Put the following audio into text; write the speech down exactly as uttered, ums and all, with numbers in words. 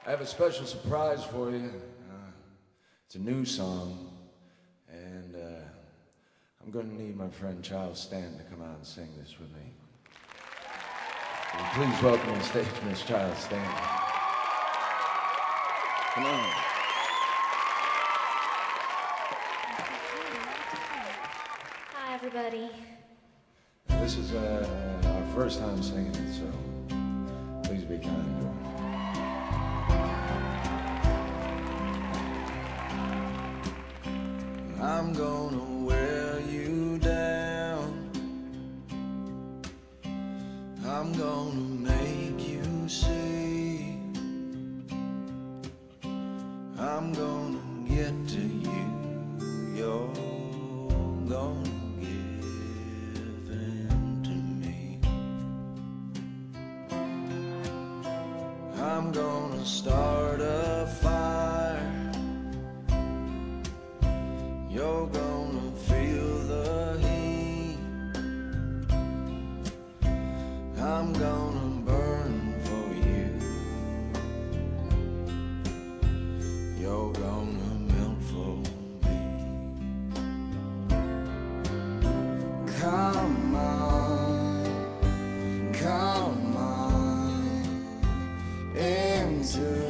I have a special surprise for you. Uh, it's a new song, and uh, I'm going to need my friend Charles Stanton to come out and sing this with me. Will you please welcome on stage Miss Charles Stanton. Come on. Hi, everybody. This is uh, our first time singing it, so please be kind to her. I'm gonna wear you down. I'm gonna make you see. I'm gonna get to you. You're gonna give in to me. I'm gonna start a fire. You're gonna feel the heat. I'm gonna burn for you. You're gonna melt for me. Come on, come on into